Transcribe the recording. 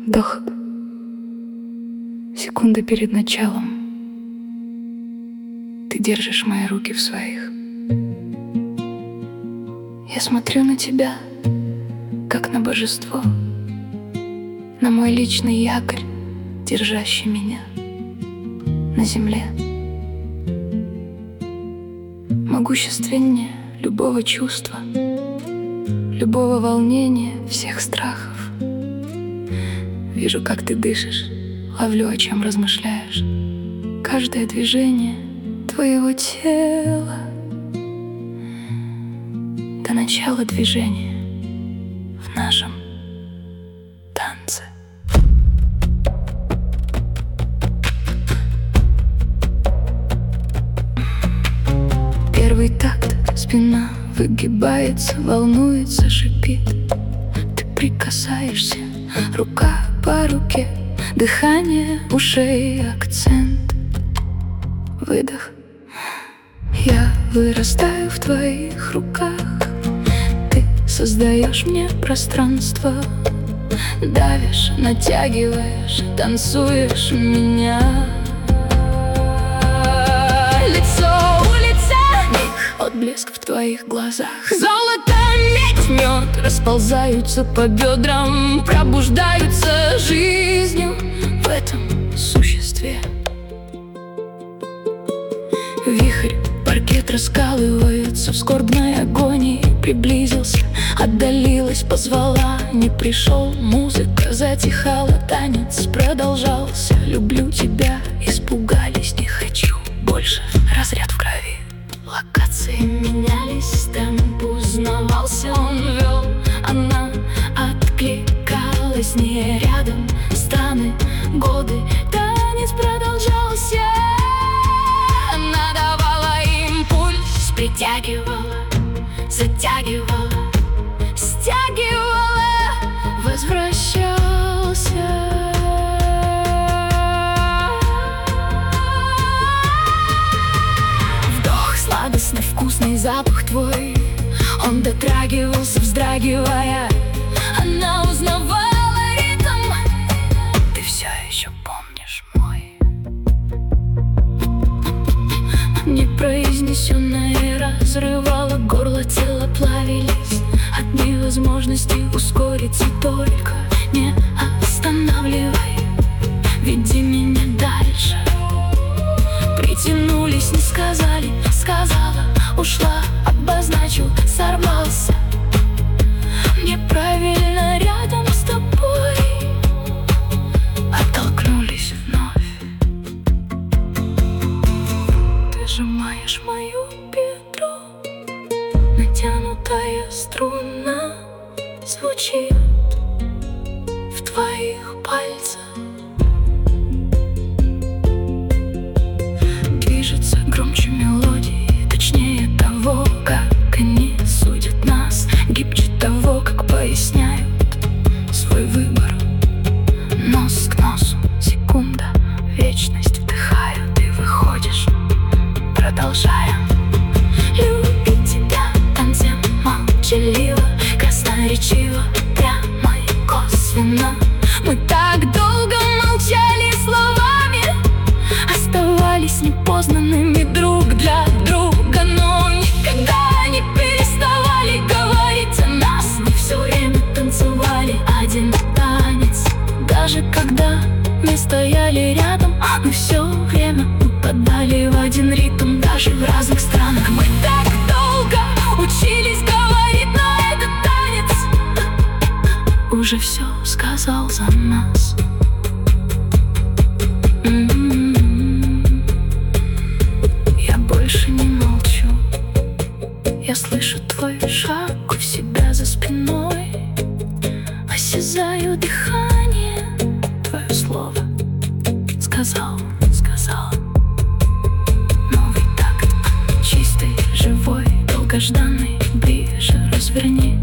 Вдох. Секунда перед началом. Ты держишь мои руки в своих. Я смотрю на тебя, как на божество, на мой личный якорь, держащий меня на земле. Могущественнее любого чувства, любого волнения, всех страхов. Вижу, как ты дышишь, ловлю, о чем размышляешь. Каждое движение твоего тела до начала движения в нашем танце. Первый такт, спина выгибается, волнуется, шипит. Ты прикасаешься, рука по руке, дыхание ушей, акцент, выдох. Я вырастаю в твоих руках, ты создаешь мне пространство, давишь, натягиваешь, танцуешь меня. Лицо у лица, миг, отблеск в твоих глазах. Золото, медь, мед расползаются по бедрам, пробуждаются жизнью в этом существе. Вихрь, паркет раскалывается в скорбной агонии. Приблизился, отдалилась, позвала, не пришел. Музыка затихала, танец продолжался. Люблю тебя, испугались, не хочу больше. Разряд в крови, локации менялись, темп узнавался, он вел, она откликалась. Не рядом, страны, годы, танец продолжался. Она давала импульс, притягивала, затягивала, стягивала, возвращался. Вдох, сладостный, вкусный запах твой, он дотрагивался, вздрагивая. Она узнавала ритм, ты все еще помнишь мой. Непроизнесенное разрывало горло, тело плавились от невозможности ускориться. Только не останавливай, веди меня дальше. Притянулись, не сказали, сказала, ушла, обозначил, сорвался. Неправильно рядом с тобой, оттолкнулись вновь. Ты сжимаешь мою бедро, натянутая струна звучит в твоих пальцах. Движется громче мелодии, точнее того, как они судят нас, гибче того, как поясняют свой выбор. Нос к носу, секунда, вечность, вдыхаю, ты выходишь, продолжаем. Любить тебя танцем молчаливо, красноречиво, прямо и косвенно. Мы так долго молчали словами, оставались непознанными друг для друга, но никогда не переставали говорить о нас. Мы все время танцевали один танец, даже когда мы стояли рядом. Мы все время упадали в один ритм, даже в разных странах. Мы так долго учились говорить, но этот танец уже все сказал за нас. Я больше не молчу, я слышу твой шаг у себя за спиной, осязаю дыхание, твое слово сказал, сказал. Новый такт, чистый, живой, долгожданный, ближе разверни.